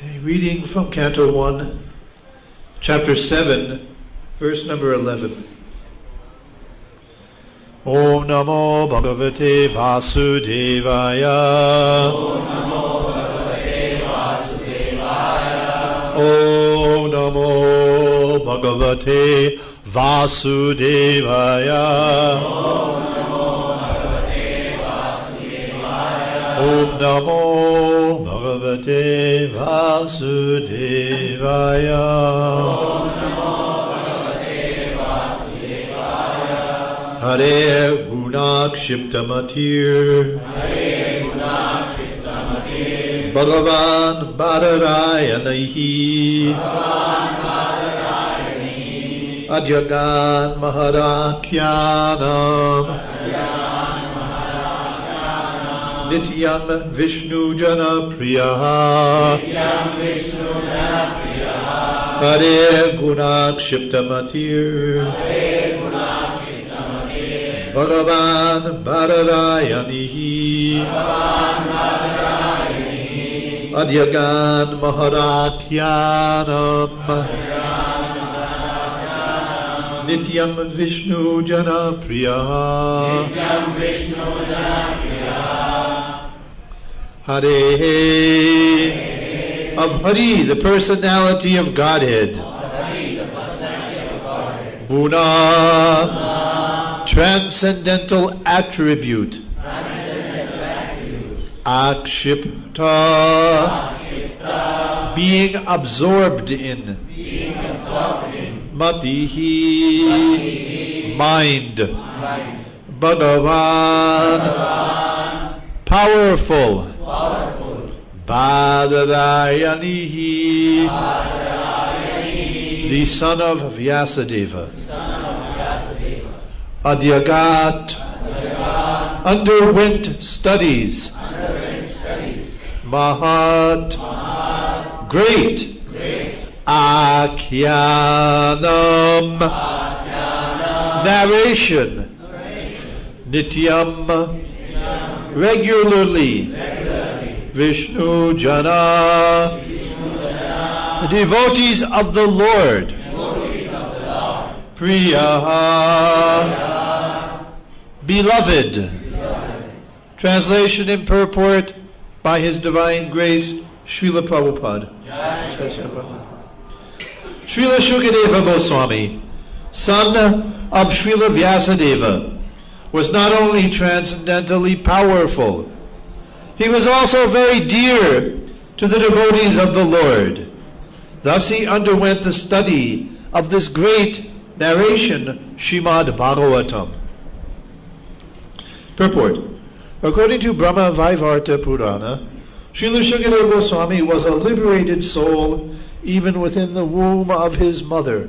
A reading from Canto 1, Chapter 7, verse number 11. Om Namo Bhagavate Vasudevaya. Om Namo Bhagavate Vasudevaya. Om Namo Bhagavate Vasudevaya. Om Namo Bhagavate Vasudevaya. Om Namo Bhagavate Vasudevaya. Om Namo Bhagavate Vasudevaya. Hare Gunakshiptamatir. Hare Gunakshiptamatir. Bhagavan Badarayanahi. Bhagavan Badarayanahi. Adyagan Maharakyanam. Nityam Vishnu Jana Priyaha. Nityam Vishnu Jana Priyaha. Hare Gunakshiptamatir. Hare Gunakshiptamatir. Bhagavan Badarayanihi. Bhagavan Badarayanihi. Adyagan Maharakyanam. Nityam Vishnu Jana Priyaha. Nityam Vishnu Jana Priyaha. Hare of Hari, the personality of Godhead. Guna, transcendental attribute. Akshipta, being absorbed in. Matihi, mind. Bhagavan, powerful. Badarayanihi, the son of Vyasadeva. Adyagat, underwent studies. Mahat, great. Akhyanam, narration. Nityam, regularly. Vishnu Jana, the devotees of the Lord. Priyaha, beloved. Translation and purport by His Divine Grace, Srila Prabhupada. Srila Shukadeva Goswami, son of Srila Vyasadeva, was not only transcendently powerful, he was also very dear to the devotees of the Lord. Thus he underwent the study of this great narration, Srimad Bhagavatam. Purport. According to Brahma Vaivarta Purana, Srila Shukadeva Goswami was a liberated soul even within the womb of his mother.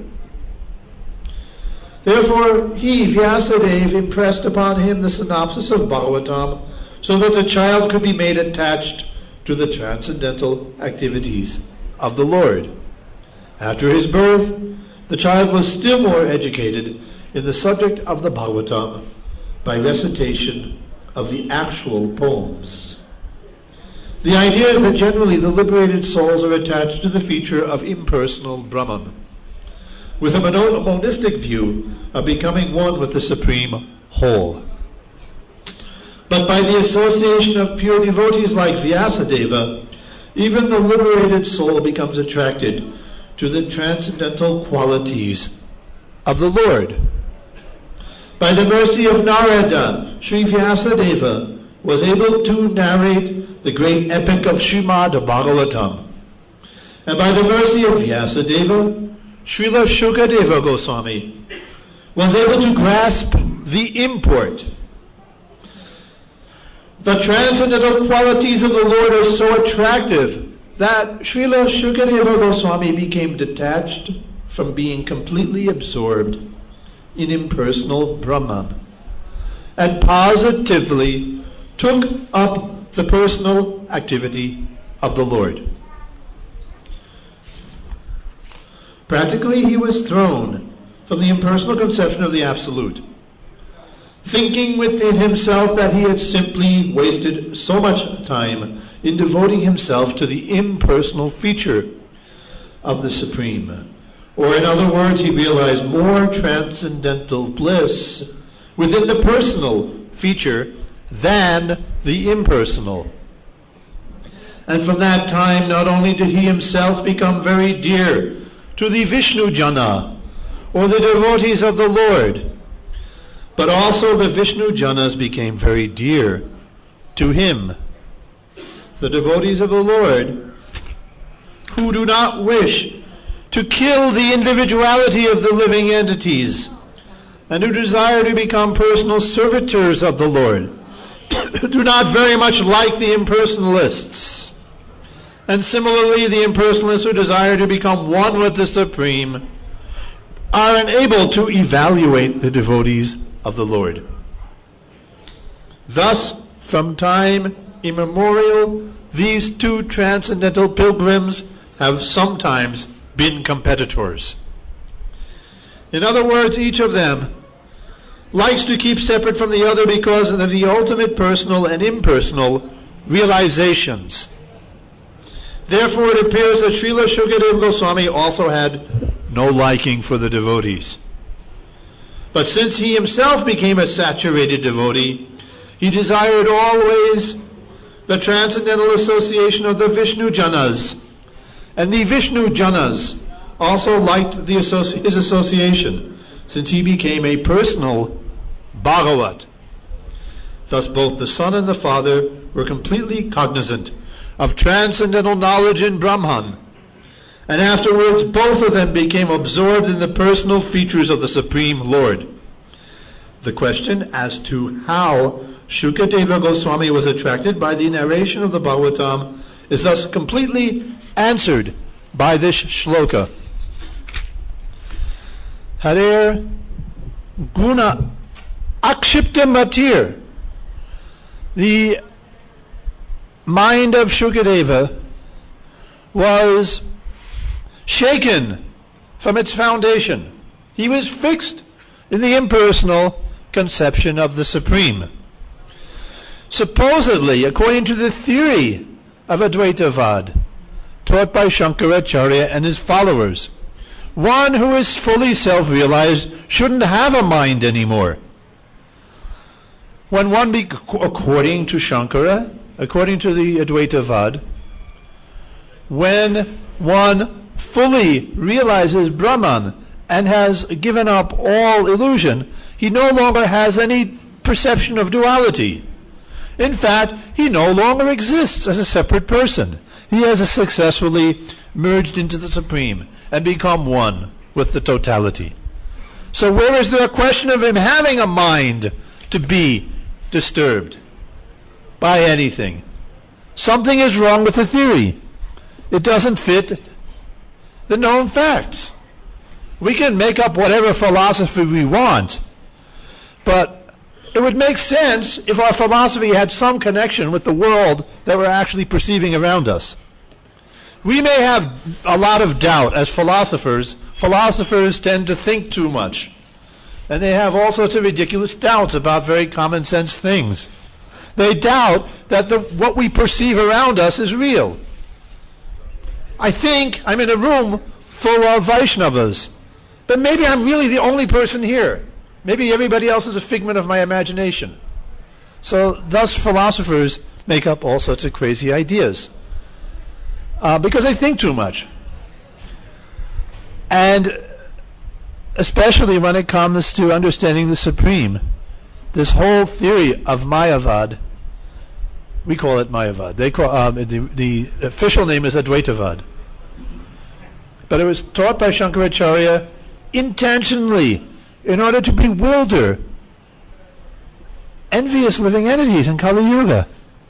Therefore, he, Vyasadeva, impressed upon him the synopsis of Bhagavatam so that the child could be made attached to the transcendental activities of the Lord. After his birth, the child was still more educated in the subject of the Bhagavatam by recitation of the actual poems. The idea is that generally the liberated souls are attached to the feature of impersonal Brahman, with a monistic view of becoming one with the Supreme Whole. But by the association of pure devotees like Vyasadeva, even the liberated soul becomes attracted to the transcendental qualities of the Lord. By the mercy of Narada, Sri Vyasadeva was able to narrate the great epic of Srimad Bhagavatam. And by the mercy of Vyasadeva, Srila Shukadeva Goswami was able to grasp the import. The transcendental qualities of the Lord are so attractive that Srila Shukadeva Goswami became detached from being completely absorbed in impersonal Brahman and positively took up the personal activity of the Lord. Practically, he was thrown from the impersonal conception of the Absolute, thinking within himself that he had simply wasted so much time in devoting himself to the impersonal feature of the Supreme. Or in other words, he realized more transcendental bliss within the personal feature than the impersonal. And from that time, not only did he himself become very dear to the Vishnu Jana, or the devotees of the Lord, but also the Vishnu Janas became very dear to him. The devotees of the Lord, who do not wish to kill the individuality of the living entities, and who desire to become personal servitors of the Lord, do not very much like the impersonalists. And similarly, the impersonalists who desire to become one with the Supreme are unable to evaluate the devotees of the Lord. Thus, from time immemorial, these two transcendental pilgrims have sometimes been competitors. In other words, each of them likes to keep separate from the other because of the ultimate personal and impersonal realizations. Therefore, it appears that Srila Shukadeva Goswami also had no liking for the devotees. But since he himself became a saturated devotee, he desired always the transcendental association of the Vishnu Janas. And the Vishnu Janas also liked his association, since he became a personal Bhagavat. Thus both the Son and the Father were completely cognizant of transcendental knowledge in Brahman, and afterwards both of them became absorbed in the personal features of the Supreme Lord. The question as to how Shukadeva Goswami was attracted by the narration of the Bhagavatam is thus completely answered by this shloka. Harer guna akshipta matir. The mind of Shukadeva was shaken from its foundation. He was fixed in the impersonal conception of the Supreme. Supposedly, according to the theory of Advaitavad, taught by Shankaracharya and his followers, one who is fully self-realized shouldn't have a mind anymore. When one, according to Shankara, according to the Advaitavad, when one fully realizes Brahman and has given up all illusion, he no longer has any perception of duality. In fact, he no longer exists as a separate person. He has successfully merged into the Supreme and become one with the totality. So where is there a question of him having a mind to be disturbed by anything? Something is wrong with the theory. It doesn't fit the known facts. We can make up whatever philosophy we want, but it would make sense if our philosophy had some connection with the world that we're actually perceiving around us. We may have a lot of doubt as philosophers. Philosophers tend to think too much, and they have all sorts of ridiculous doubts about very common sense things. They doubt that what we perceive around us is real. I think I'm in a room full of Vaishnavas, but maybe I'm really the only person here. Maybe everybody else is a figment of my imagination. So thus philosophers make up all sorts of crazy ideas because they think too much. And especially when it comes to understanding the Supreme, this whole theory of Mayavad, we call it Mayavad. They call the official name is Advaitavad. But it was taught by Shankaracharya intentionally in order to bewilder envious living entities in Kali Yuga.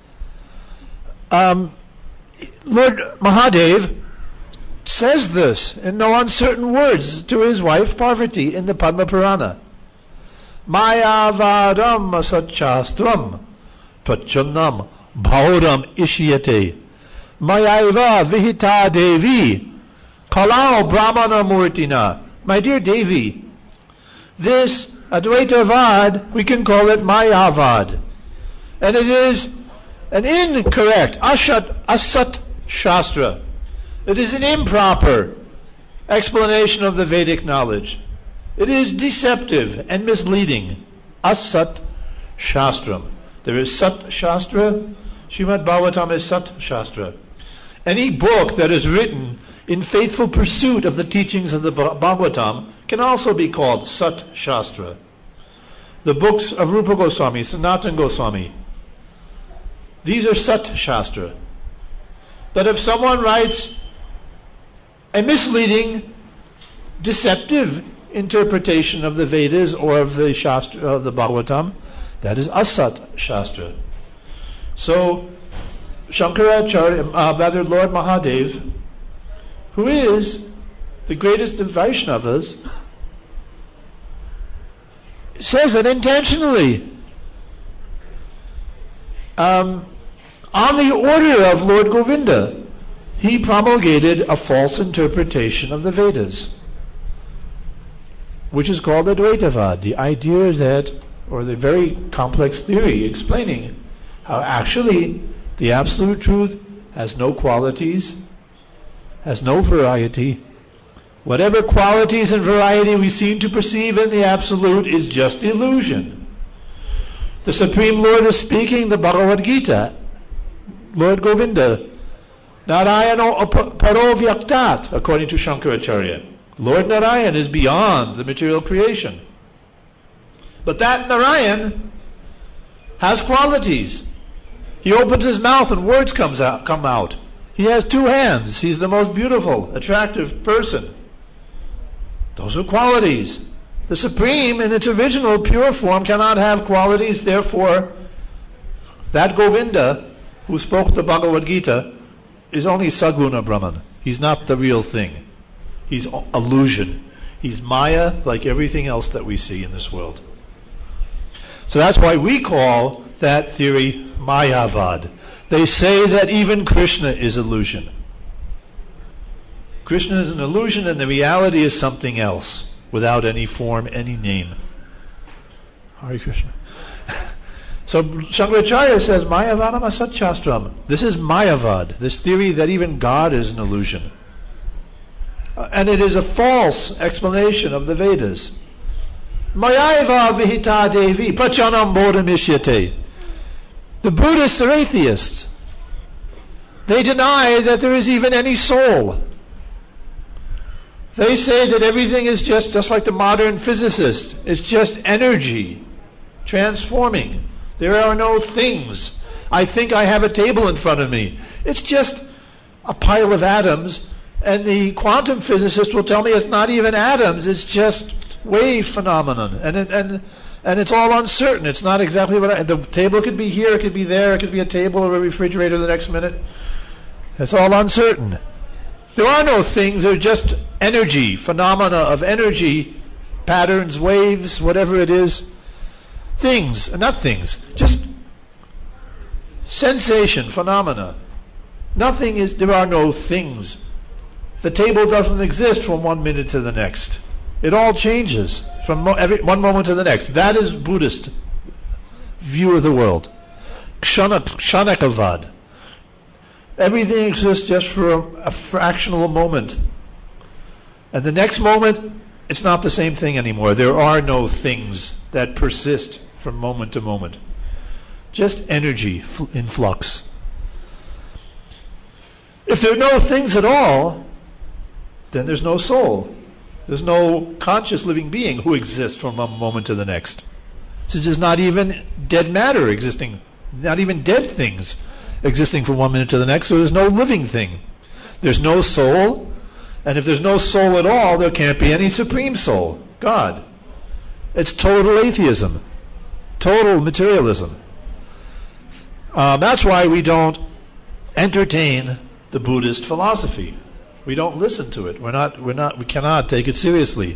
Lord Mahadev says this in no uncertain words to his wife Parvati in the Padma Purana. Mayavadam asachastram prachannam bhauram ishyate mayaiva vihita devi kalau brahmana murtina. My dear Devi, this Advaitavad, we can call it Mayavad. And it is an incorrect, asat shastra. It is an improper explanation of the Vedic knowledge. It is deceptive and misleading. Asat shastram. There is Sat Shastra. Srimad Bhagavatam is Sat Shastra. Any book that is written in faithful pursuit of the teachings of the Bhagavatam can also be called Sat Shastra. The books of Rupa Goswami, Sanatana Goswami, these are Sat Shastra. But if someone writes a misleading, deceptive interpretation of the Vedas or of the Shastra of the Bhagavatam, that is Asat Shastra. So Shankaracharya, rather Lord Mahadev, who is the greatest of Vaishnavas, says that intentionally, on the order of Lord Govinda, he promulgated a false interpretation of the Vedas, which is called Advaitavad, the idea that, or the very complex theory explaining how actually the absolute truth has no qualities, has no variety. Whatever qualities and variety we seem to perceive in the absolute is just illusion. The Supreme Lord is speaking the Bhagavad Gita, Lord Govinda, Narayana Paro Vyaktat, according to Shankaracharya. Lord Narayan is beyond the material creation. But that Narayan has qualities. He opens his mouth and words come out. He has two hands. He's the most beautiful, attractive person. Those are qualities. The Supreme, in its original pure form, cannot have qualities. Therefore, that Govinda, who spoke the Bhagavad Gita, is only Saguna Brahman. He's not the real thing. He's illusion. He's Maya, like everything else that we see in this world. So that's why we call that theory Mayavad. They say that even Krishna is illusion. Krishna is an illusion and the reality is something else, without any form, any name. Hare Krishna. So Shankaracharya says, Mayavadam asat shastram. This is Mayavad, this theory that even God is an illusion. And it is a false explanation of the Vedas. Mayaiva vihita devi prachanam bodhamishyate. The Buddhists are atheists. They deny that there is even any soul. They say that everything is just like the modern physicist. It's just energy transforming. There are no things. I think I have a table in front of me. It's just a pile of atoms, and the quantum physicist will tell me it's not even atoms, it's just wave phenomenon. And it's all uncertain. It's not exactly what the table could be here, it could be there, it could be a table or a refrigerator the next minute. It's all uncertain. There are no things, they're just energy, phenomena of energy, patterns, waves, whatever it is. Things, not things, just sensation, phenomena. Nothing is, there are no things. The table doesn't exist from 1 minute to the next. It all changes from one moment to the next. That is Buddhist view of the world. Kshanakavad. Everything exists just for a fractional moment. And the next moment, it's not the same thing anymore. There are no things that persist from moment to moment. Just energy in flux. If there are no things at all, then there's no soul. There's no conscious living being who exists from one moment to the next. So there's not even dead matter existing, not even dead things existing from 1 minute to the next, so there's no living thing. There's no soul, and if there's no soul at all, there can't be any supreme soul, God. It's total atheism, total materialism. That's why we don't entertain the Buddhist philosophy. We don't listen to it. We cannot take it seriously.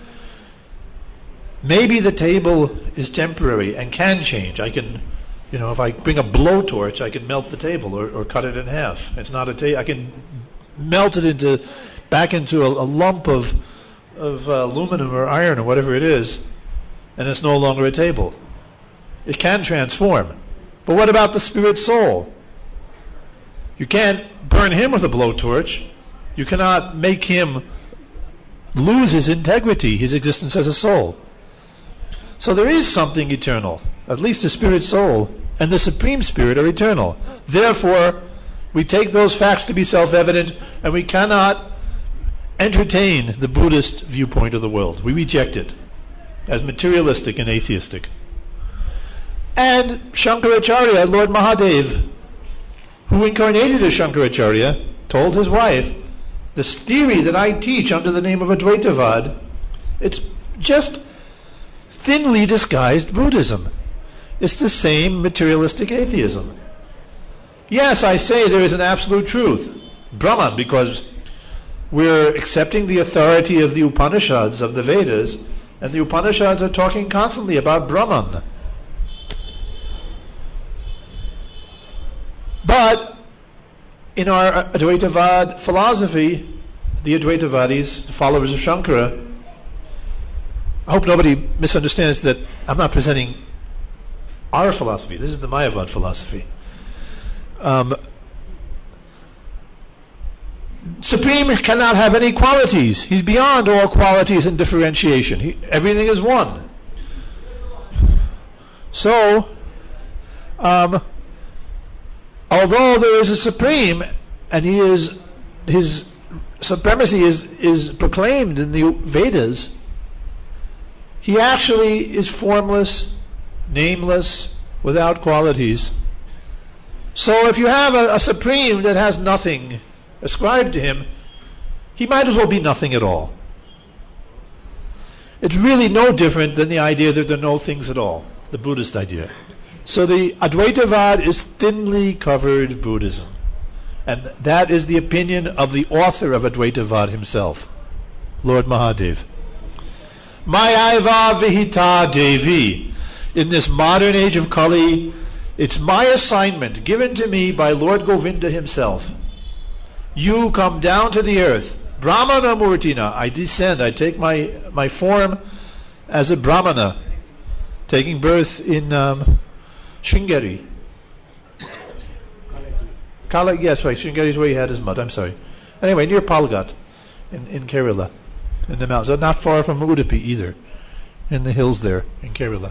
Maybe the table is temporary and can change. I can, if I bring a blowtorch, I can melt the table or cut it in half. It's not a table. I can melt it back into a lump of aluminum or iron or whatever it is, and it's no longer a table. It can transform, But what about the spirit soul? You can't burn him with a blowtorch. You cannot make him lose his integrity, his existence as a soul. So there is something eternal. At least the spirit soul and the supreme spirit are eternal. Therefore, we take those facts to be self-evident, and we cannot entertain the Buddhist viewpoint of the world. We reject it as materialistic and atheistic. And Shankaracharya, Lord Mahadev, who incarnated as Shankaracharya, told his wife, this theory that I teach under the name of Advaitavad, it's just thinly disguised Buddhism. It's the same materialistic atheism. Yes, I say there is an absolute truth, Brahman, because we're accepting the authority of the Upanishads, of the Vedas, and the Upanishads are talking constantly about Brahman. But in our Advaitavad philosophy, the Advaitavadis, the followers of Shankara, I hope nobody misunderstands that I'm not presenting our philosophy. This is the Mayavad philosophy. Supreme cannot have any qualities. He's beyond all qualities and differentiation. Everything is one. So, although there is a Supreme, and his supremacy is proclaimed in the Vedas, he actually is formless, nameless, without qualities. So if you have a Supreme that has nothing ascribed to him, he might as well be nothing at all. It's really no different than the idea that there are no things at all, the Buddhist idea. So the Advaitavad is thinly covered Buddhism. And that is the opinion of the author of Advaitavad himself, Lord Mahadev. Mayaiva Vihita Devi. In this modern age of Kali, it's my assignment given to me by Lord Govinda himself. You come down to the earth. Brahmana Murtina. I descend. I take my form as a Brahmana, taking birth in Sringeri. Yes, right. Sringeri is where he had his mud. I'm sorry. Anyway, near Palghat in Kerala, in the mountains. Not far from Udupi either, in the hills there in Kerala.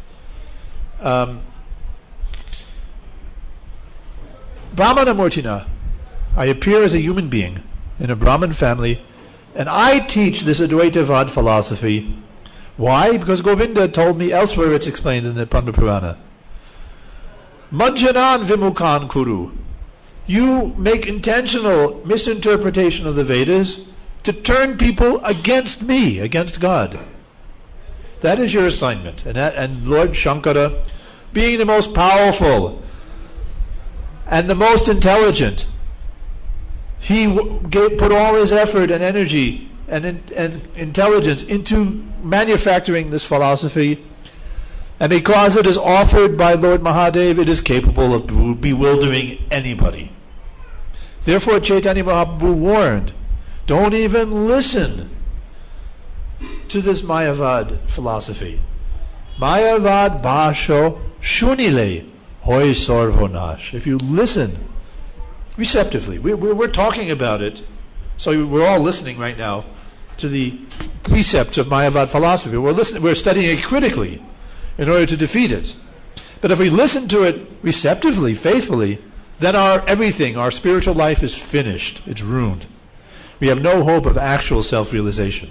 Brahmana Murtina. I appear as a human being in a Brahmin family, and I teach this Advaitavad philosophy. Why? Because Govinda told me elsewhere, it's explained in the Padma Purana. Majjanan Vimukhan Kuru. You make intentional misinterpretation of the Vedas to turn people against me, against God. That is your assignment. And Lord Shankara, being the most powerful and the most intelligent, he put all his effort and energy and intelligence into manufacturing this philosophy. And because it is offered by Lord Mahadev, it is capable of bewildering anybody. Therefore, Chaitanya Mahaprabhu warned, don't even listen to this Mayavad philosophy. Mayavad Bhasho Shunile Hoy Sarvonash. If you listen receptively, we're talking about it, so we're all listening right now to the precepts of Mayavad philosophy. We're studying it critically in order to defeat it. But if we listen to it receptively, faithfully, then our spiritual life is finished. It's ruined. We have no hope of actual self-realization.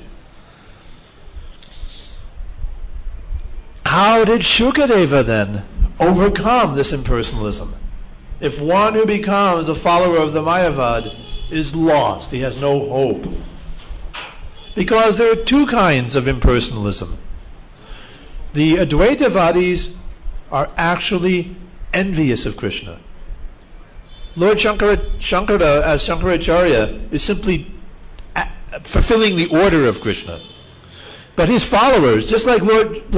How did Shukadeva then overcome this impersonalism? If one who becomes a follower of the Mayavad is lost, he has no hope. Because there are two kinds of impersonalism. The Advaitavadis are actually envious of Krishna. Lord Shankara as Shankaracharya is simply fulfilling the order of Krishna. But his followers, just like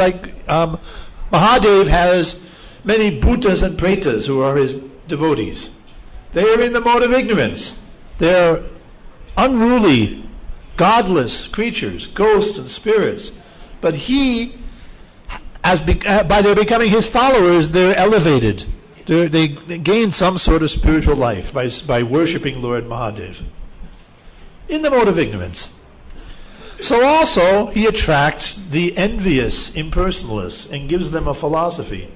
Mahadev has many Bhutas and Pretas who are his devotees. They are in the mode of ignorance. They are unruly, godless creatures, ghosts and spirits. But by their becoming his followers, they're elevated. They gain some sort of spiritual life by worshipping Lord Mahadev in the mode of ignorance. So also, he attracts the envious impersonalists and gives them a philosophy.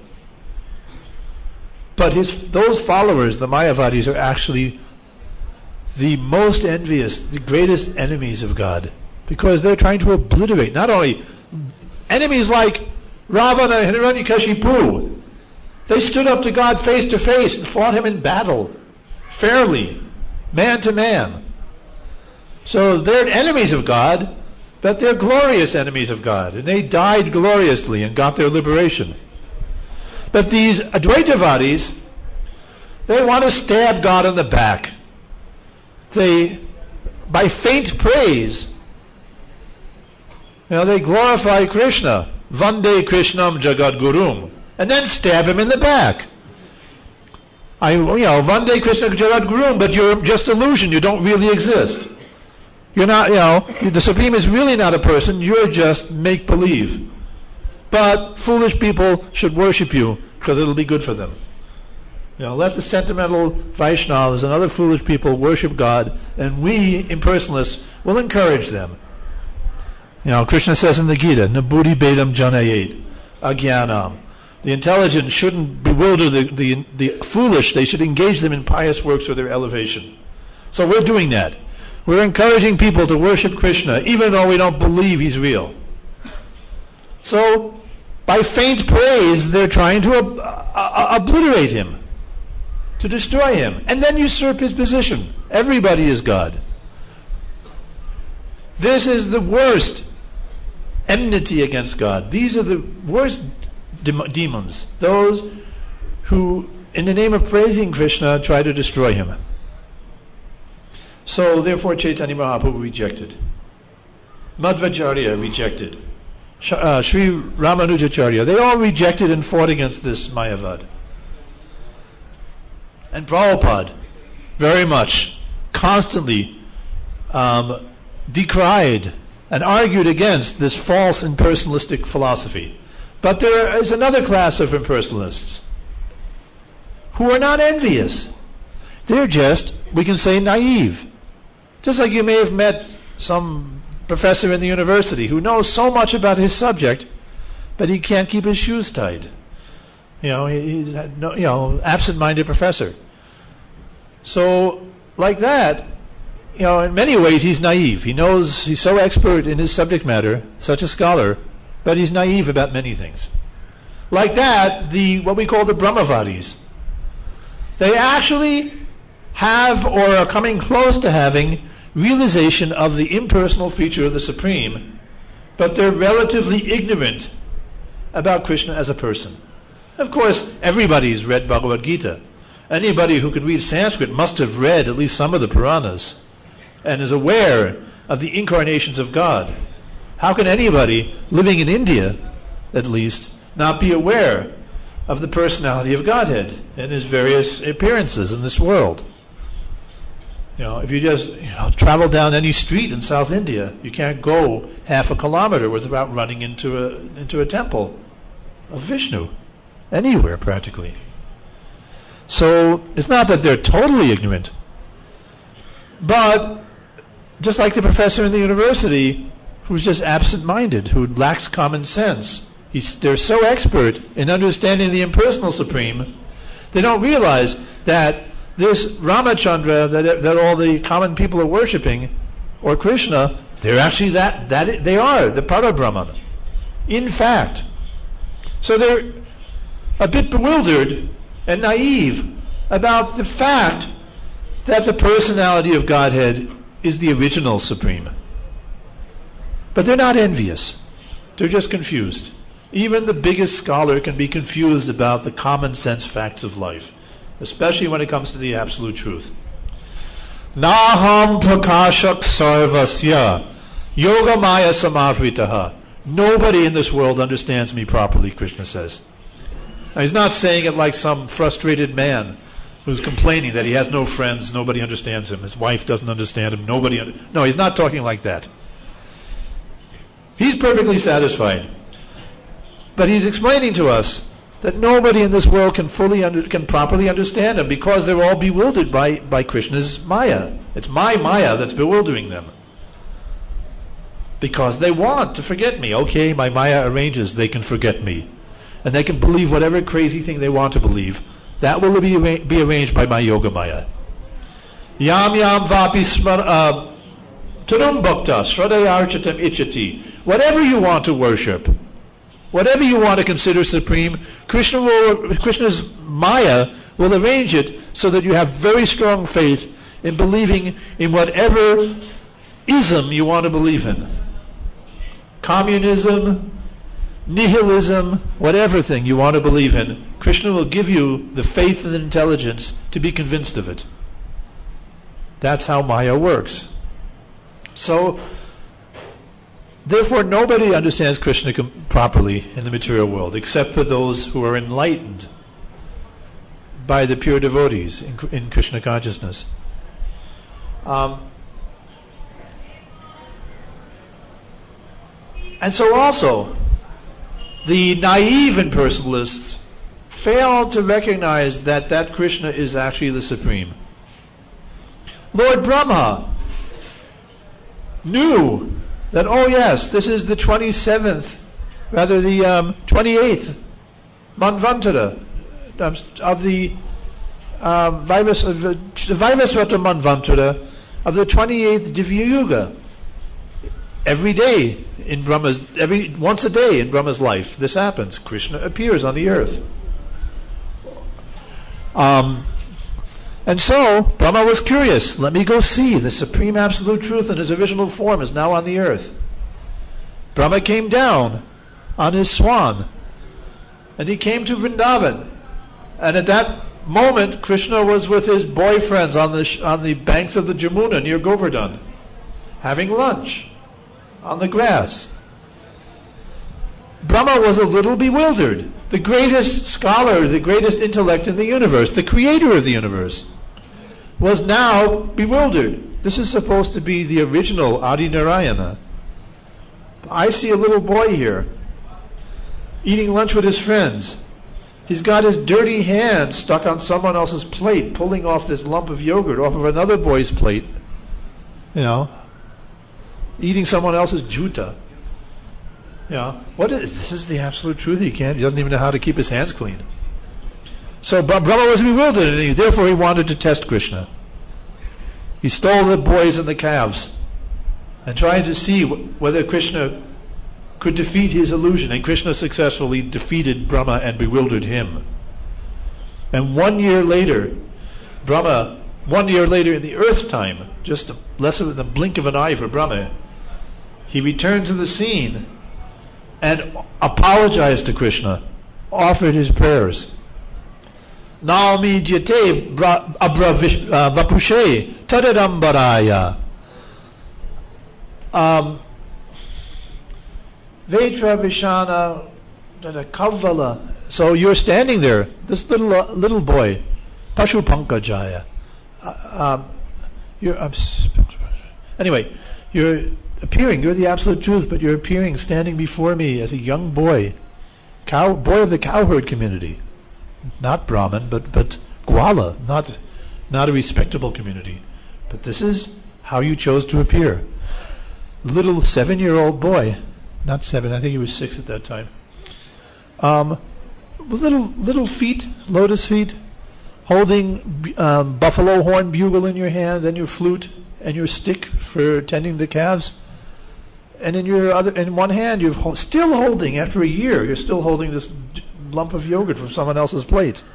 But those followers, the Mayavadis, are actually the most envious, the greatest enemies of God, because they're trying to obliterate, not only enemies like Ravana and Hiranyakashipu. They stood up to God face to face and fought him in battle, fairly, man to man. So they're enemies of God, but they're glorious enemies of God, and they died gloriously and got their liberation. But these Advaitavadis, they want to stab God in the back. By faint praise, they glorify Krishna, Vande Krishnam Jagadgurum, and then stab him in the back. Vande Krishna Jagadgurum, but you're just illusion. You don't really exist. You're not, the Supreme is really not a person. You're just make-believe. But foolish people should worship you because it'll be good for them. Let the sentimental Vaishnavas and other foolish people worship God, and we, impersonalists, will encourage them. Krishna says in the Gita, Nabudhi Bedam Janayet, Agyanam. The intelligent shouldn't bewilder the foolish. They should engage them in pious works for their elevation. So we're doing that. We're encouraging people to worship Krishna, even though we don't believe he's real. So, by faint praise, they're trying to obliterate him, to destroy him, and then usurp his position. Everybody is God. This is the worst enmity against God. These are the worst demons, those who, in the name of praising Krishna, try to destroy him. So, therefore, Chaitanya Mahaprabhu rejected. Madhvacharya rejected. Sri Ramanujacharya, they all rejected and fought against this Mayavad. And Prabhupada, very much, constantly decried and argued against this false impersonalistic philosophy. But there is another class of impersonalists who are not envious. They're just, we can say, naive. Just like you may have met some professor in the university who knows so much about his subject, but he can't keep his shoes tied. He's absent-minded professor. So, like that, in many ways he's naive. He knows, he's so expert in his subject matter, such a scholar, but he's naive about many things. Like that, what we call the Brahmavadis, they actually have or are coming close to having realization of the impersonal feature of the Supreme, but they're relatively ignorant about Krishna as a person. Of course, everybody's read Bhagavad Gita. Anybody who can read Sanskrit must have read at least some of the Puranas and is aware of the incarnations of God. How can anybody living in India, at least, not be aware of the personality of Godhead and his various appearances in this world? If you just travel down any street in South India, you can't go half a kilometer without running into a temple of Vishnu, anywhere practically. So it's not that they're totally ignorant, but just like the professor in the university who's just absent-minded, who lacks common sense, they're so expert in understanding the impersonal Supreme, they don't realize that this Ramachandra that all the common people are worshipping, or Krishna, they're actually they are the Parabrahman. In fact. So they're a bit bewildered and naive about the fact that the personality of Godhead is the original Supreme. But they're not envious. They're just confused. Even the biggest scholar can be confused about the common sense facts of life, especially when it comes to the absolute truth. Naham prakashak sarvasya yoga maya samavritaha. Nobody in this world understands me properly, Krishna says. Now, he's not saying it like some frustrated man who's complaining that he has no friends, nobody understands him, his wife doesn't understand him, No, he's not talking like that. He's perfectly satisfied. But he's explaining to us that nobody in this world can properly understand them, because they're all bewildered by Krishna's Maya. It's my Maya that's bewildering them. Because they want to forget me. Okay, my Maya arranges they can forget me. And they can believe whatever crazy thing they want to believe. That will be arranged by my Yoga Maya. Yam yam vapi tanum bhakta shradayarchatam ichati. Whatever you want to worship, whatever you want to consider supreme, Krishna's Maya will arrange it so that you have very strong faith in believing in whatever ism you want to believe in. Communism, nihilism, whatever thing you want to believe in, Krishna will give you the faith and intelligence to be convinced of it. That's how Maya works. So, therefore, nobody understands Krishna properly in the material world, except for those who are enlightened by the pure devotees in Krishna consciousness. And so also, the naive impersonalists fail to recognize that Krishna is actually the Supreme. Lord Brahma knew that, oh yes, this is the 28th Manvantara of the Vaivasvata Manvantara of the 28th Divya Yuga. Every day in once a day in Brahma's life, this happens. Krishna appears on the earth. And so, Brahma was curious. Let me go see. The Supreme Absolute Truth in his original form is now on the earth. Brahma came down on his swan, and he came to Vrindavan. And at that moment, Krishna was with his boyfriends on the banks of the Jamuna near Govardhan, having lunch on the grass. Brahma was a little bewildered. The greatest scholar, the greatest intellect in the universe, the creator of the universe, was now bewildered. This is supposed to be the original Adi Narayana. I see a little boy here, eating lunch with his friends. He's got his dirty hand stuck on someone else's plate, pulling off this lump of yogurt off of another boy's plate. Eating someone else's juta. This is the absolute truth. He doesn't even know how to keep his hands clean. So Brahma was bewildered, and therefore he wanted to test Krishna. He stole the boys and the calves and tried to see whether Krishna could defeat his illusion. And Krishna successfully defeated Brahma and bewildered him. And 1 year later, Brahma, 1 year later in the earth time, just less than the blink of an eye for Brahma, he returned to the scene and apologized to Krishna, offered his prayers. Naumi jyate vapushe tadadambaraya. Vetra vishana kavala. So you're standing there, this little boy, Pashu Pankajaya. Anyway, you're appearing, you're the absolute truth, but you're appearing, standing before me as a young boy, boy of the cowherd community, not Brahmin, but Gwala, not a respectable community. But this is how you chose to appear. Little 7-year-old boy, not 7, I think he was 6 at that time. Little feet, lotus feet, holding buffalo horn bugle in your hand, and your flute, and your stick for tending the calves. And in one hand, you're still holding, after a year, you're still holding this lump of yogurt from someone else's plate.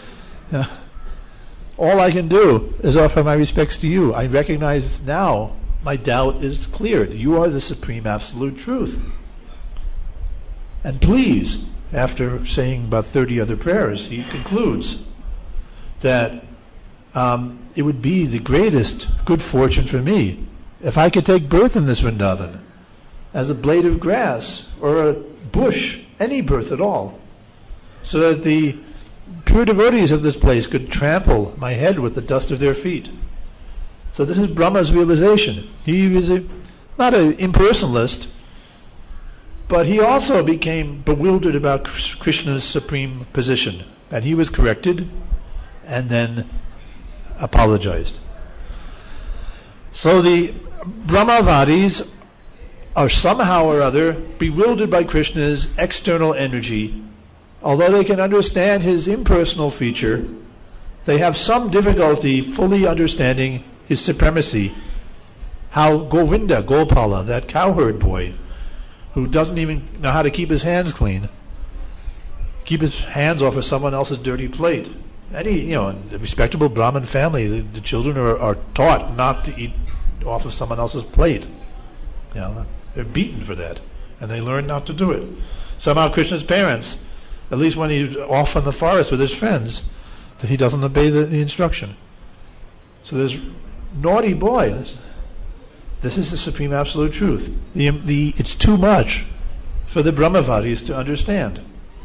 All I can do is offer my respects to you. I recognize now my doubt is cleared. You are the Supreme Absolute Truth. And please, after saying about 30 other prayers, he concludes that it would be the greatest good fortune for me if I could take birth in this Vrindavan as a blade of grass or a bush, any birth at all, so that the pure devotees of this place could trample my head with the dust of their feet. So this is Brahma's realization. He was not an impersonalist. But he also became bewildered about Krishna's supreme position. And he was corrected and then apologized. So the Brahmavadis are somehow or other bewildered by Krishna's external energy. Although they can understand his impersonal feature, they have some difficulty fully understanding his supremacy. How Govinda, Gopala, that cowherd boy, who doesn't even know how to keep his hands clean, keep his hands off of someone else's dirty plate. In a respectable Brahmin family, the children are taught not to eat off of someone else's plate. They're beaten for that, and they learn not to do it. Somehow Krishna's parents, at least when he's off in the forest with his friends, that he doesn't obey the instruction. So there's naughty boy. This is the supreme absolute truth. It's too much for the Brahmavadis to understand.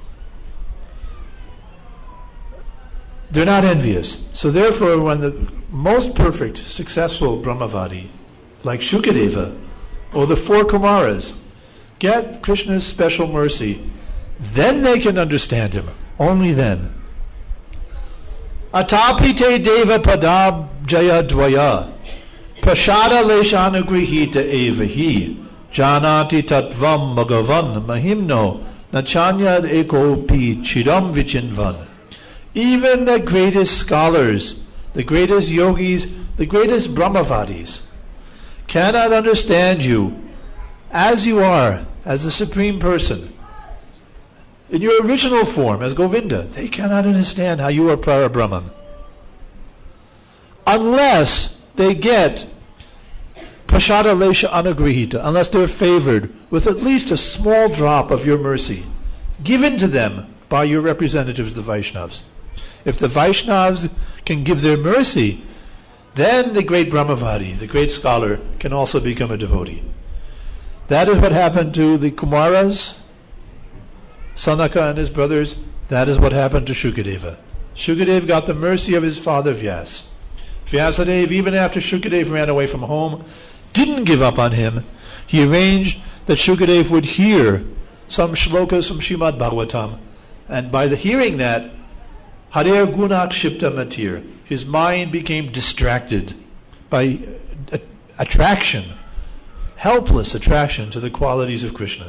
They're not envious. So therefore, when the most perfect, successful Brahmavadi, like Shukadeva, or the four Kumaras, get Krishna's special mercy, then they can understand him. Only then. Atapite deva padab jaya dvaya prashada leshana grihita evahi janati tatvam bhagavan mahimno nachanyad eko pi chiram vichinvan. Even the greatest scholars, the greatest yogis, the greatest Brahmavadis cannot understand you as you are, as the Supreme Person. In your original form, as Govinda, they cannot understand how you are Parabrahman. Unless they get Prashada Lesha Anagrihita, unless they're favored with at least a small drop of your mercy, given to them by your representatives, the Vaishnavas. If the Vaishnavas can give their mercy, then the great Brahmavadi, the great scholar, can also become a devotee. That is what happened to the Kumaras, Sanaka and his brothers. That is what happened to Shukadeva. Shukadeva got the mercy of his father Vyas. Vyasadeva, even after Shukadeva ran away from home, didn't give up on him. He arranged that Shukadeva would hear some shlokas from Srimad Bhagavatam, and by the hearing that, Harer Gunak Shipta Matir, his mind became distracted by attraction, helpless attraction to the qualities of Krishna.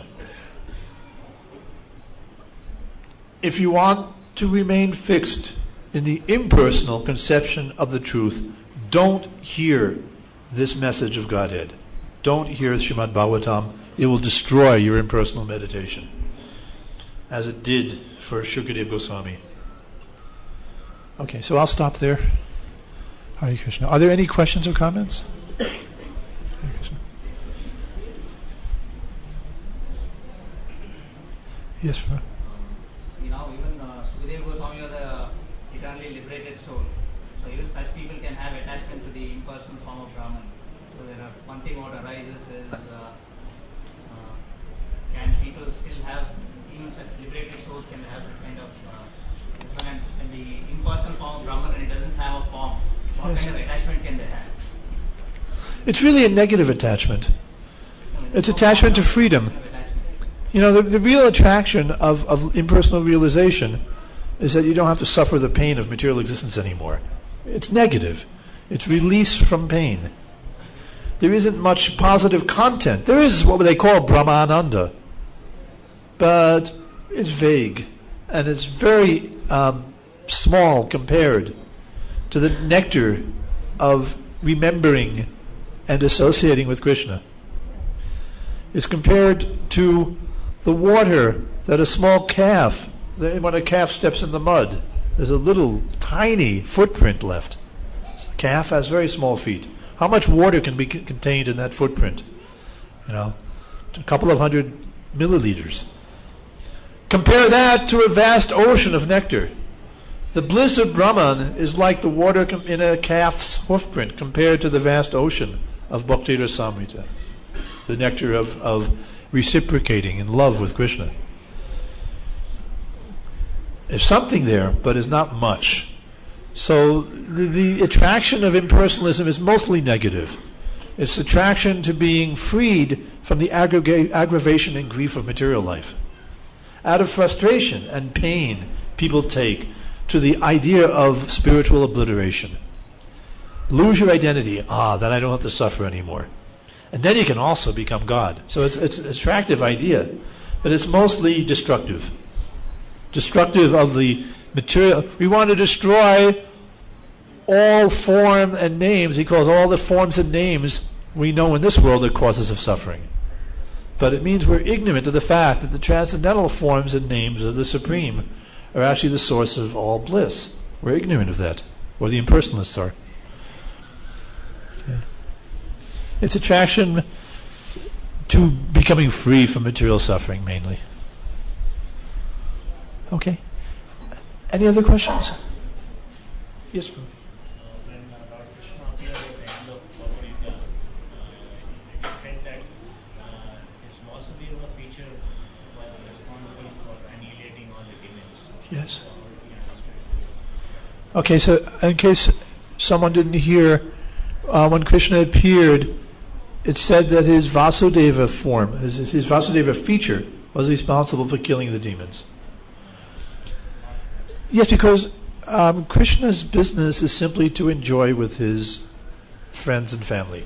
If you want to remain fixed in the impersonal conception of the truth, don't hear this message of Godhead. Don't hear Srimad Bhagavatam. It will destroy your impersonal meditation, as it did for Shukadeva Goswami. Okay, so I'll stop there. Hare Krishna. Are there any questions or comments? Hare Krishna. Yes, sir. Even Sukadeva Goswami was the eternally liberated soul. So even such people can have attachment to the impersonal form of Brahman. So one thing what arises is, can people still have, even such liberated souls can have some kind of, and the impersonal form of Brahman and it doesn't have a form, what Yes. kind of attachment can they have? It's really a negative attachment. It's attachment to freedom. The real attraction of impersonal realization is that you don't have to suffer the pain of material existence anymore. It's negative. It's release from pain. There isn't much positive content. There is what they call Brahmananda, but it's vague and it's very small compared to the nectar of remembering and associating with Krishna. It's compared to the water that a small calf, when a calf steps in the mud, there's a little tiny footprint left. A calf has very small feet. How much water can be contained in that footprint? A couple of 100 milliliters. Compare that to a vast ocean of nectar. The bliss of Brahman is like the water in a calf's hoofprint compared to the vast ocean of Bhakti Rasamrita, the nectar of reciprocating in love with Krishna. There's something there, but it's not much. So the attraction of impersonalism is mostly negative. It's attraction to being freed from the aggravation and grief of material life. Out of frustration and pain, people take to the idea of spiritual obliteration. Lose your identity. Then I don't have to suffer anymore. And then you can also become God. So it's an attractive idea, but it's mostly destructive. Destructive of the material. We want to destroy all form and names. He calls all the forms and names we know in this world are causes of suffering. But it means we're ignorant of the fact that the transcendental forms and names of the Supreme are actually the source of all bliss. We're ignorant of that, or the impersonalists are. Okay. It's attraction to becoming free from material suffering, mainly. Okay. Any other questions? Yes, bro. When Lord Krishna appeared at the end of Bhagavad Gita, it said that his Vasudeva feature was responsible for annihilating all the demons. Yes. So how do we understand this? Okay, so in case someone didn't hear, when Krishna appeared, it said that his Vasudeva form, his Vasudeva feature, was responsible for killing the demons. Yes, because Krishna's business is simply to enjoy with his friends and family.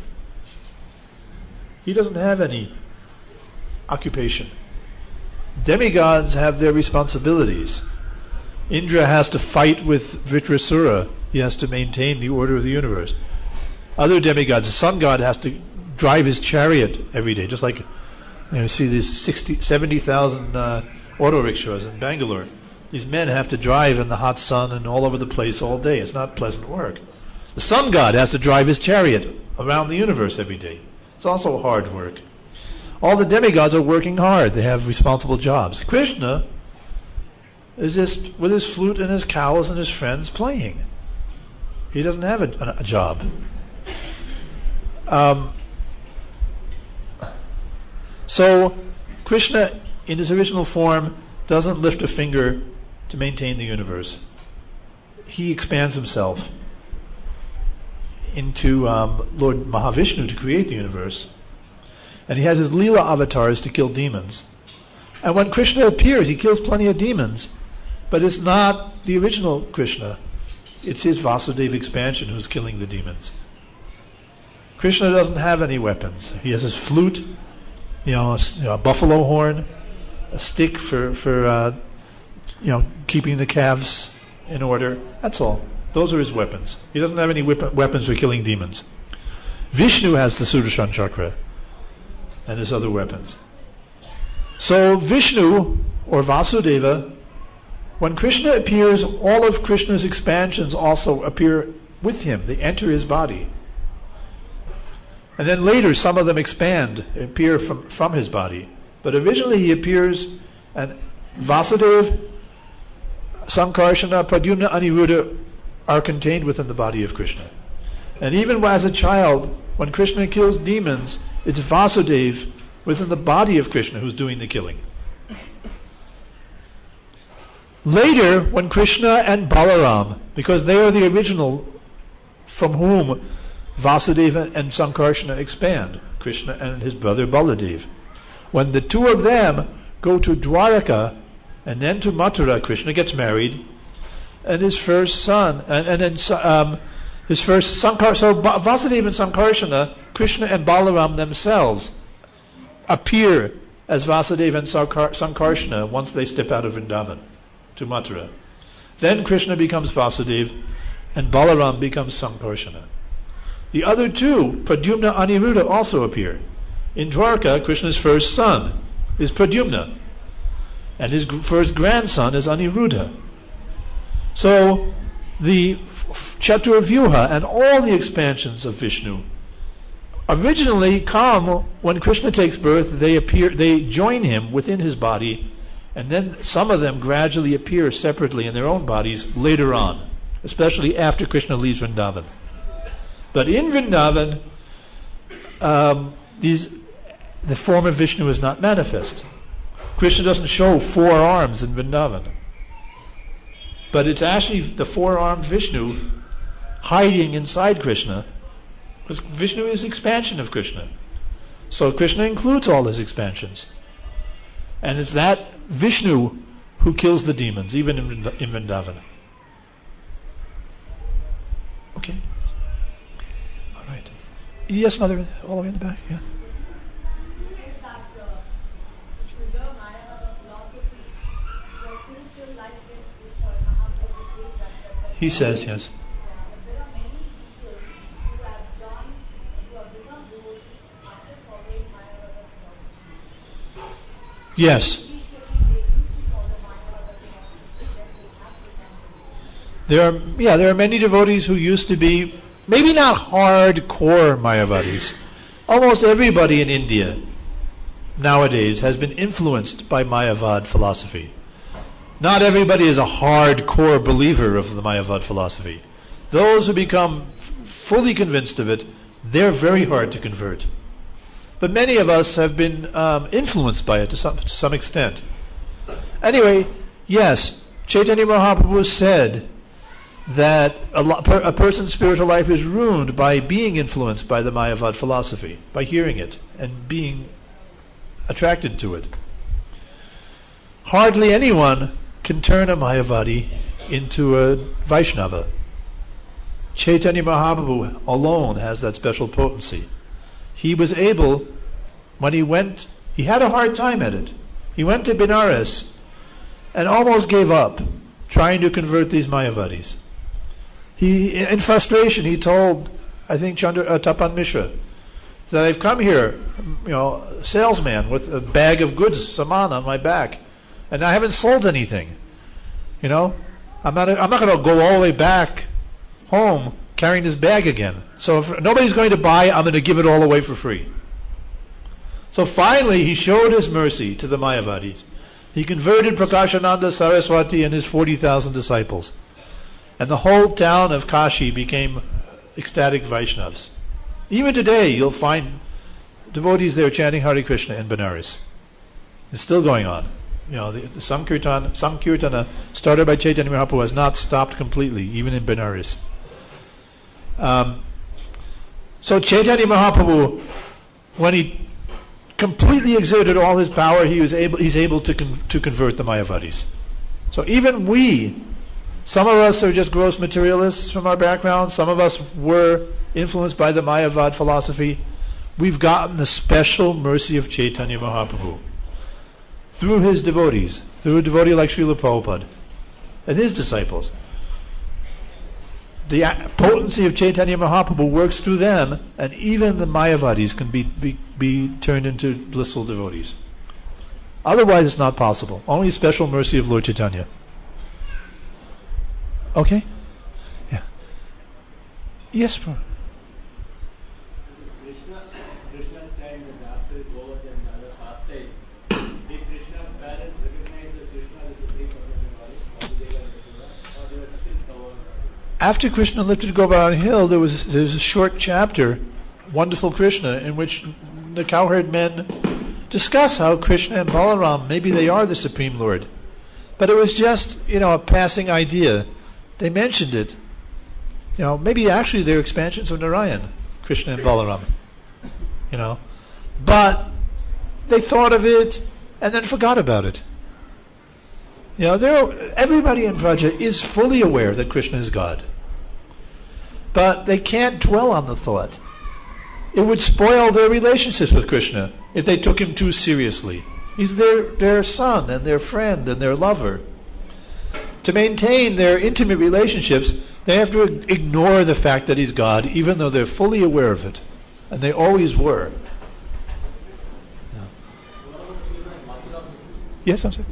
He doesn't have any occupation. Demigods have their responsibilities. Indra has to fight with Vritrasura. He has to maintain the order of the universe. Other demigods, the sun god has to drive his chariot every day, just like you see these 70,000 auto rickshaws in Bangalore. These men have to drive in the hot sun and all over the place all day. It's not pleasant work. The sun god has to drive his chariot around the universe every day. It's also hard work. All the demigods are working hard. They have responsible jobs. Krishna is just with his flute and his cows and his friends playing. He doesn't have a job. So Krishna, in his original form, doesn't lift a finger to maintain the universe. He expands himself into Lord Mahavishnu to create the universe. And he has his Leela avatars to kill demons. And when Krishna appears, he kills plenty of demons, but it's not the original Krishna. It's his Vasudeva expansion who's killing the demons. Krishna doesn't have any weapons. He has his flute, a buffalo horn, a stick for keeping the calves in order. That's all. Those are his weapons. He doesn't have any weapons for killing demons. Vishnu has the Sudarshan Chakra and his other weapons. So Vishnu, or Vasudeva, when Krishna appears, all of Krishna's expansions also appear with him. They enter his body. And then later, some of them appear from his body. But originally he appears, and Vasudeva, Sankarsana, Pradyumna, Aniruddha are contained within the body of Krishna. And even as a child, when Krishna kills demons, it's Vasudeva within the body of Krishna who's doing the killing. Later, when Krishna and Balaram, because they are the original from whom Vasudeva and Sankarsana expand, Krishna and his brother Baladev, when the two of them go to Dwaraka and then to Mathura, Krishna gets married, and his first son, and then his first Sankarsana, so Vasudeva and Sankarsana, Krishna and Balaram themselves appear as Vasudeva and Sankarsana once they step out of Vrindavan to Mathura. Then Krishna becomes Vasudeva and Balaram becomes Sankarsana. The other two, Pradyumna, Aniruddha, also appear. In Dwarka, Krishna's first son is Pradyumna, and his first grandson is Aniruddha. So the Chaturvyuha and all the expansions of Vishnu originally come when Krishna takes birth. They join him within his body, and then some of them gradually appear separately in their own bodies later on, especially after Krishna leaves Vrindavan. But in Vrindavan, the form of Vishnu is not manifest. Krishna doesn't show 4 arms in Vrindavan. But it's actually the 4-armed Vishnu hiding inside Krishna Because Vishnu is expansion of Krishna. So Krishna includes all his expansions. And it's that Vishnu who kills the demons, even in Vrindavan. Okay. All right. Yes, Mother, all the way in the back. Yeah. He says, yes. Yes. There are many devotees who used to be, maybe not hardcore Mayavadis. Almost everybody in India nowadays has been influenced by Mayavad philosophy. Not everybody is a hardcore believer of the Mayavad philosophy. Those who become fully convinced of it, they're very hard to convert. But many of us have been influenced by it to some extent. Anyway, yes, Chaitanya Mahaprabhu said that a person's spiritual life is ruined by being influenced by the Mayavad philosophy, by hearing it and being attracted to it. Hardly anyone can turn a Mayavadi into a Vaishnava. Chaitanya Mahaprabhu alone has that special potency. He was able, when he had a hard time at it. He went to Benares and almost gave up trying to convert these Mayavadis. In frustration, he told, I think, Tapan Mishra, that I've come here, salesman with a bag of goods, saman on my back, and I haven't sold anything. I'm not going to go all the way back home carrying this bag again. So if nobody's going to buy, I'm going to give it all away for free. So finally, he showed his mercy to the Mayavadis. He converted Prakashananda Saraswati and his 40,000 disciples. And the whole town of Kashi became ecstatic Vaishnavas. Even today, you'll find devotees there chanting Hare Krishna in Benares. It's still going on. The Sankirtana started by Chaitanya Mahaprabhu has not stopped completely, even in Benares. So Chaitanya Mahaprabhu, when he completely exerted all his power, he's able to convert the Mayavadis. So even we, some of us are just gross materialists from our background. Some of us were influenced by the Mayavad philosophy. We've gotten the special mercy of Chaitanya Mahaprabhu through his devotees, through a devotee like Srila Prabhupada and his disciples. The potency of Chaitanya Mahaprabhu works through them, and even the Mayavadis can be turned into blissful devotees. Otherwise, it's not possible. Only special mercy of Lord Chaitanya. Okay? Yeah. Yes, bro. Krishna's time after God and other pastimes, did Krishna's parents recognize that Krishna is the supreme personality, or they were still covered? After Krishna lifted Govardhan Hill, there was a short chapter, Wonderful Krishna, in which the cowherd men discuss how Krishna and Balaram, maybe they are the Supreme Lord. But it was just, a passing idea. They mentioned it. Maybe actually they're expansions of Narayan, Krishna and Balaram. But they thought of it and then forgot about it. Everybody in Vraja is fully aware that Krishna is God. But they can't dwell on the thought. It would spoil their relationships with Krishna if they took him too seriously. He's their son and their friend and their lover. To maintain their intimate relationships, they have to ignore the fact that he's God, even though they're fully aware of it. And they always were. Yeah. Yes, I'm sorry.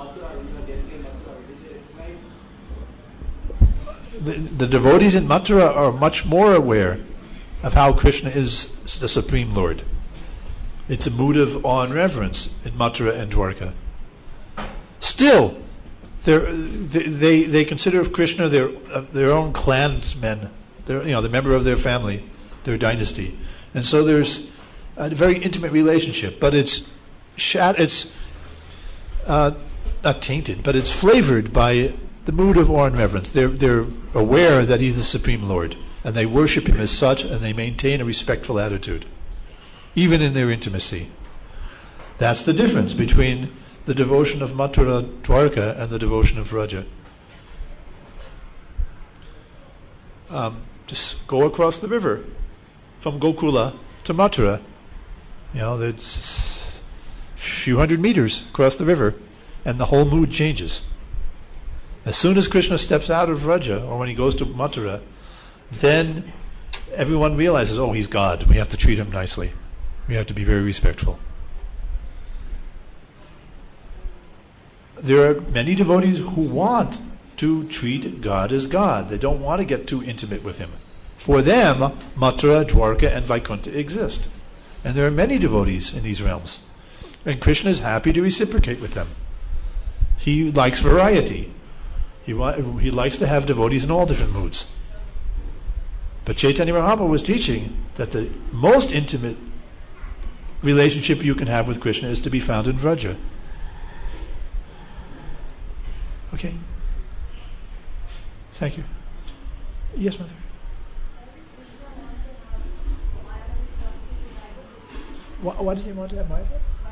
The devotees in Mathura are much more aware of how Krishna is the Supreme Lord. It's a mood of awe and reverence in Mathura and Dwarka. Still, they consider Krishna their own clansmen, the member of their family, their dynasty, and so there's a very intimate relationship. But it's not tainted, but it's flavored by the mood of awe and reverence. They're aware that he's the Supreme Lord, and they worship him as such, and they maintain a respectful attitude, even in their intimacy. That's the difference between the devotion of Mathura Dwarka and the devotion of Vraja. Just go across the river from Gokula to Mathura. There's a few hundred meters across the river, and the whole mood changes. As soon as Krishna steps out of Vraja, or when he goes to Mathura, then everyone realizes, oh, he's God. We have to treat him nicely. We have to be very respectful. There are many devotees who want to treat God as God. They don't want to get too intimate with him. For them, Mathura, Dwarka, and Vaikuntha exist. And there are many devotees in these realms. And Krishna is happy to reciprocate with them. He likes variety. He likes to have devotees in all different moods. But Chaitanya Mahaprabhu was teaching that the most intimate relationship you can have with Krishna is to be found in Vraja. Okay. Thank you. Yes, Mother. Why does he want to have Mayavadi?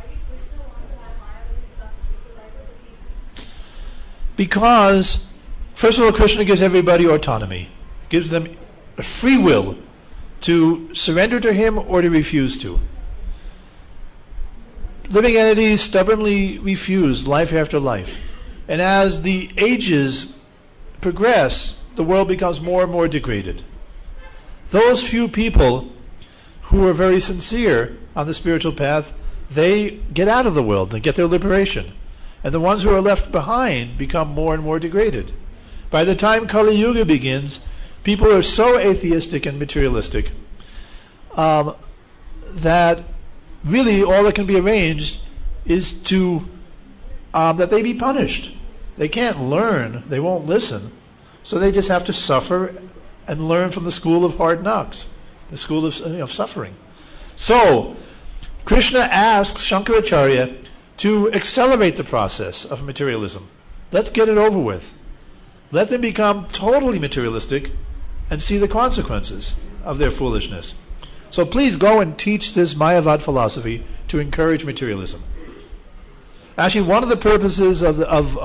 Because, first of all, Krishna gives everybody autonomy, gives them a free will to surrender to him or to refuse to. Living entities stubbornly refuse life after life. And as the ages progress, the world becomes more and more degraded. Those few people who are very sincere on the spiritual path, they get out of the world and get their liberation. And the ones who are left behind become more and more degraded. By the time Kali Yuga begins, people are so atheistic and materialistic that really all that can be arranged is to that they be punished. They can't learn, they won't listen, so they just have to suffer and learn from the school of hard knocks, the school of suffering. So, Krishna asks Shankaracharya to accelerate the process of materialism. Let's get it over with. Let them become totally materialistic and see the consequences of their foolishness. So please go and teach this Mayavad philosophy to encourage materialism. Actually, one of the purposes of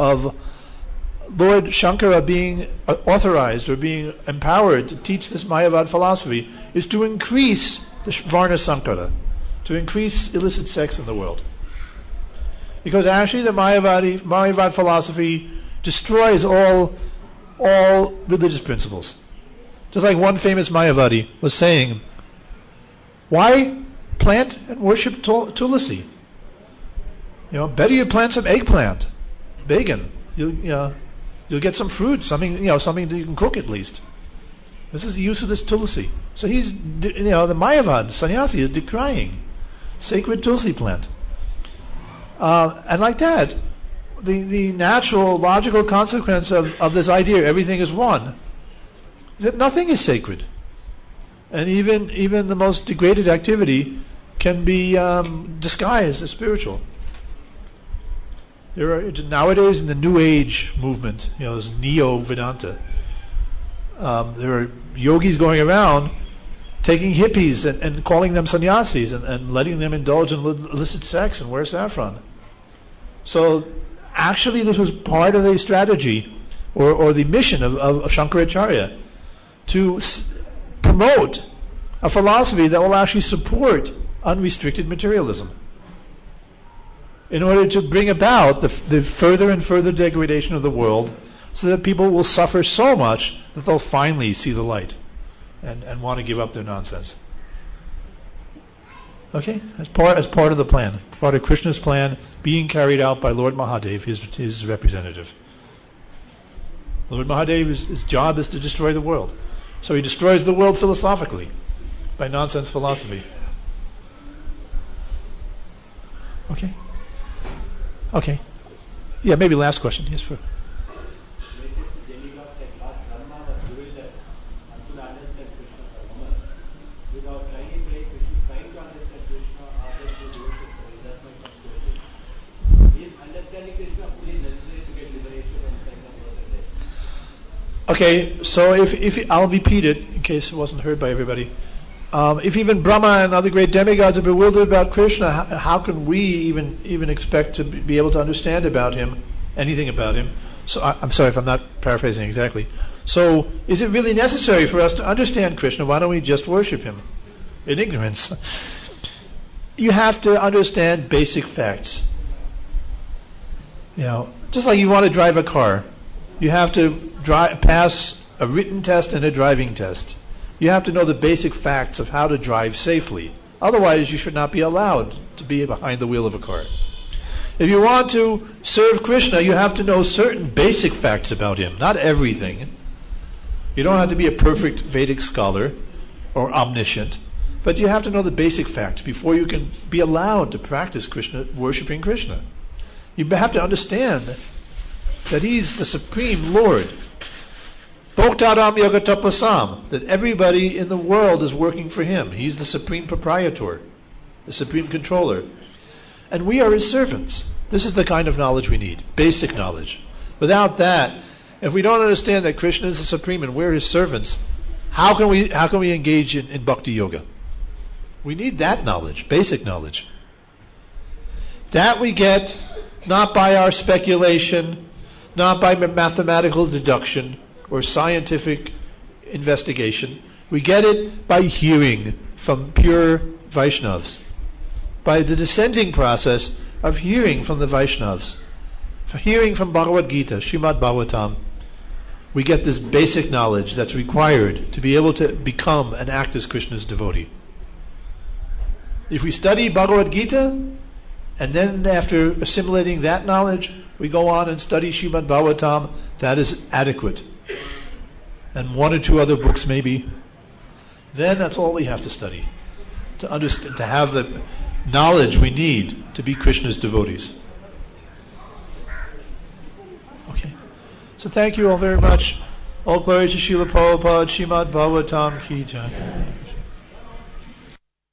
Lord Shankara being authorized or being empowered to teach this Mayavad philosophy is to increase the Varna Sankara, to increase illicit sex in the world. Because actually the Mayavad philosophy destroys all religious principles. Just like one famous Mayavadi was saying, why plant and worship tulsi? Better you plant some eggplant, bacon. You'll get some fruit, something that you can cook at least. This is the use of this tulsi. So the Mayavad sannyasi is decrying sacred tulsi plant. And like that, the natural, logical consequence of this idea, everything is one, is that nothing is sacred. And even the most degraded activity can be disguised as spiritual. There are nowadays in the New Age movement, this Neo-Vedanta, there are yogis going around taking hippies and calling them sannyasis and letting them indulge in illicit sex and wear saffron. So actually this was part of a strategy or the mission of Shankaracharya to promote a philosophy that will actually support unrestricted materialism in order to bring about the further and further degradation of the world so that people will suffer so much that they'll finally see the light and want to give up their nonsense. Okay? As part of the plan, part of Krishna's plan being carried out by Lord Mahadev, his representative. Lord Mahadev, his job is to destroy the world. So he destroys the world philosophically by nonsense philosophy. Okay? Okay. Yeah, maybe last question. Yes, sir. Okay, so if I'll repeat it, in case it wasn't heard by everybody. If even Brahma and other great demigods are bewildered about Krishna, how can we even expect to be able to understand about him, anything about him? So I'm sorry if I'm not paraphrasing exactly. So is it really necessary for us to understand Krishna? Why don't we just worship him in ignorance? You have to understand basic facts. Just like you want to drive a car, you have to pass a written test and a driving test. You have to know the basic facts of how to drive safely. Otherwise, you should not be allowed to be behind the wheel of a car. If you want to serve Krishna, you have to know certain basic facts about him, not everything. You don't have to be a perfect Vedic scholar or omniscient, but you have to know the basic facts before you can be allowed to practice Krishna, worshiping Krishna. You have to understand that he's the Supreme Lord. Bhoktaram Yogatapasam, that everybody in the world is working for him. He's the supreme proprietor, the supreme controller. And we are his servants. This is the kind of knowledge we need, basic knowledge. Without that, if we don't understand that Krishna is the supreme and we're his servants, how can we engage in bhakti yoga? We need that knowledge, basic knowledge. That we get not by our speculation, not by mathematical deduction or scientific investigation. We get it by hearing from pure Vaishnavas, by the descending process of hearing from the Vaishnavas, hearing from Bhagavad Gita, Srimad Bhagavatam. We get this basic knowledge that's required to be able to become and act as Krishna's devotee. If we study Bhagavad Gita, and then after assimilating that knowledge, we go on and study Srimad Bhagavatam, that is adequate. And one or two other books maybe. Then that's all we have to study, to understand, to have the knowledge we need to be Krishna's devotees. Okay. So thank you all very much. All glory to Srila Prabhupada, Srimad Bhagavatam ki jai.